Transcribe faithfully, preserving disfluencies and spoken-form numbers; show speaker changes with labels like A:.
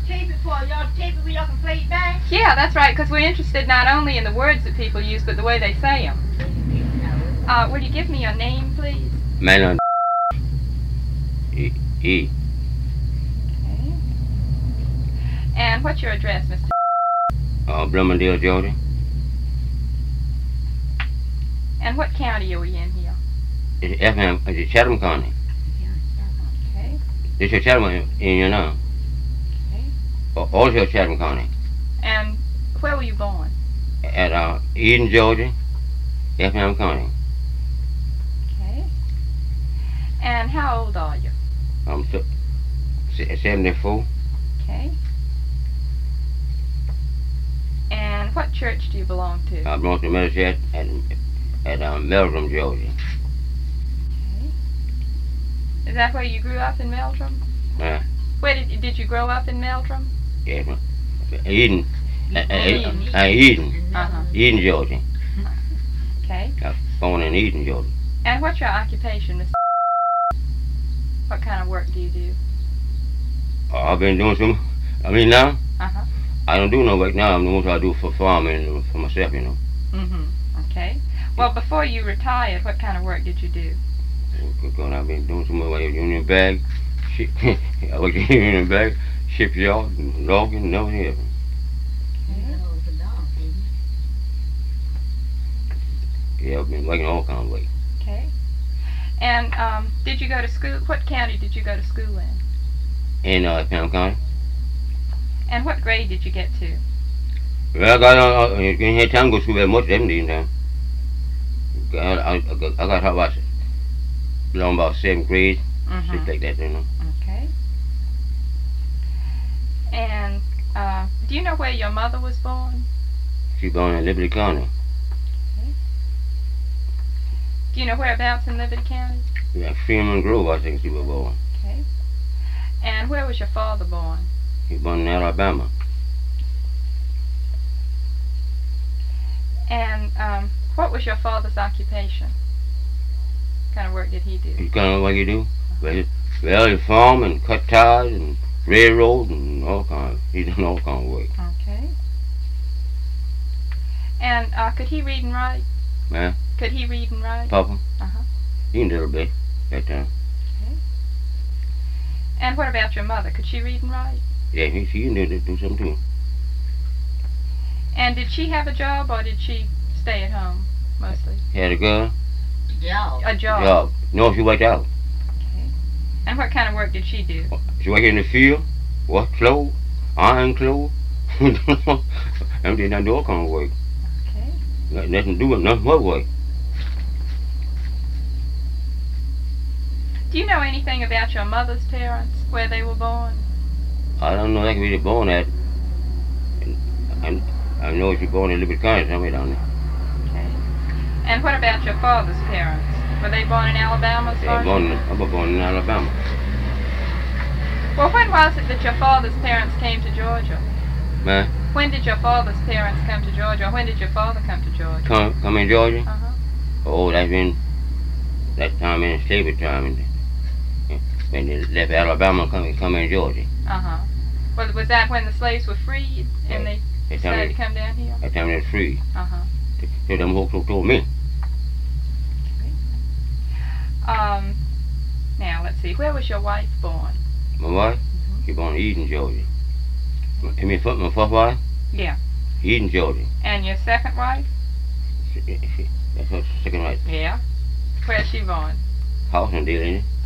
A: tape it for? Y'all tape it where y'all can play it back?
B: Yeah, that's right, because we're interested not only in the words that people use, but the way they say them. Uh, will you give me your name, please?
C: Maynard E. E.
B: Okay. And what's your address, Mister
C: Uh, Bloomingdale, Georgia.
B: And what county are we in here?
C: It's F M. It's Chatham County.
B: Okay.
C: This is Chatham in you know.
B: Okay.
C: Uh, also Chatham County.
B: And where were you born?
C: At uh, Eden, Georgia. F M County.
B: Okay. And how old are you?
C: I'm so, seventy-four.
B: Okay. And what church do you belong to?
C: I belong to the Methodist Church at, at um, Meldrum, Georgia.
B: Okay. Is that where you grew up in Meldrum?
C: Uh,
B: Where did you, did you grow up in Meldrum?
C: yeah, Eden. Uh, uh,
B: Eden.
C: uh, Eden.
B: Uh-huh.
C: Eden, Georgia.
B: Okay.
C: I was born in Eden, Georgia.
B: And what's your occupation, Mister What kind of work do you do?
C: Uh, I've been doing some, I mean now,
B: Uh-huh.
C: I don't do no work now. I'm the most I do for farming for myself, you know.
B: Mm-hmm. Okay. Well, before you retired, what kind of work did you do?
C: Because I've been doing some work at Union Bag. Ship, I worked at Union Bag, shipyard, and logging, and everything else. Yeah, I've been working all kinds of work.
B: Okay. And um, did you go to school? What county did you go to school in?
C: In uh, Pam County.
B: And what grade did you get to?
C: Well, I got uh, uh, you can't have time to go to school very much, them days now. I, I, I got, I got about, along about seventh grade,
B: Mm-hmm.
C: shit like that, you know.
B: Okay. And uh, do you know where your mother was born?
C: She born in Liberty County.
B: Do you know whereabouts in Liberty County?
C: Yeah, Freeman Grove, I think she was born.
B: Okay. And where was your father born?
C: He was born in Alabama.
B: And um, what was your father's occupation? What kind of work did he do?
C: You kind of what you do? Well, well, he farm and cut ties and railroad and all kinds. He done all kinds of work.
B: Okay. And uh, could he read and write?
C: Man,
B: Could he read and write?
C: Papa,
B: Uh-huh.
C: he did a little bit that time.
B: Okay. And what about your mother? Could she read and write?
C: Yeah, he, she can do, do something too.
B: And did she have a job or did she stay at home mostly?
C: Had a girl,
A: Job.
B: A job.
C: job. No, she worked out.
B: Okay. And what kind of work did she do?
C: She worked in the field, wash clothes, iron clothes. And did not do all kinds of work.
B: Okay.
C: Got nothing to do with nothing but work.
B: Do you know anything about your mother's parents, where they were born?
C: I don't know exactly where they born at. And I, I know she born in Liberty County somewhere down there.
B: Okay. And what about your father's parents? Were they born in Alabama? as
C: They
B: far
C: was
B: as
C: born
B: you
C: in,
B: know?
C: I was born in Alabama.
B: Well, when was it that your father's parents came to Georgia?
C: Man,
B: When did your father's parents come to Georgia? Or when did your father come to Georgia?
C: come, come in Georgia.
B: Uh-huh.
C: Oh, that's been that time in slavery time. And, when they left Alabama, come, come in Georgia.
B: Uh-huh. Was, was that when the slaves were freed and
C: Yeah.
B: they
C: That
B: decided
C: time,
B: to come down here?
C: that time they was free.
B: Uh-huh.
C: So them folks told me.
B: Um, now, let's see. Where was your wife born?
C: My wife,
B: Mhm.
C: she born in Eden, Georgia. I mean, my, my first wife,
B: Yeah.
C: Eden, Georgia.
B: And your second wife?
C: She, she, that's her second wife.
B: Yeah. Where's she born?
C: House and deal, ain't it?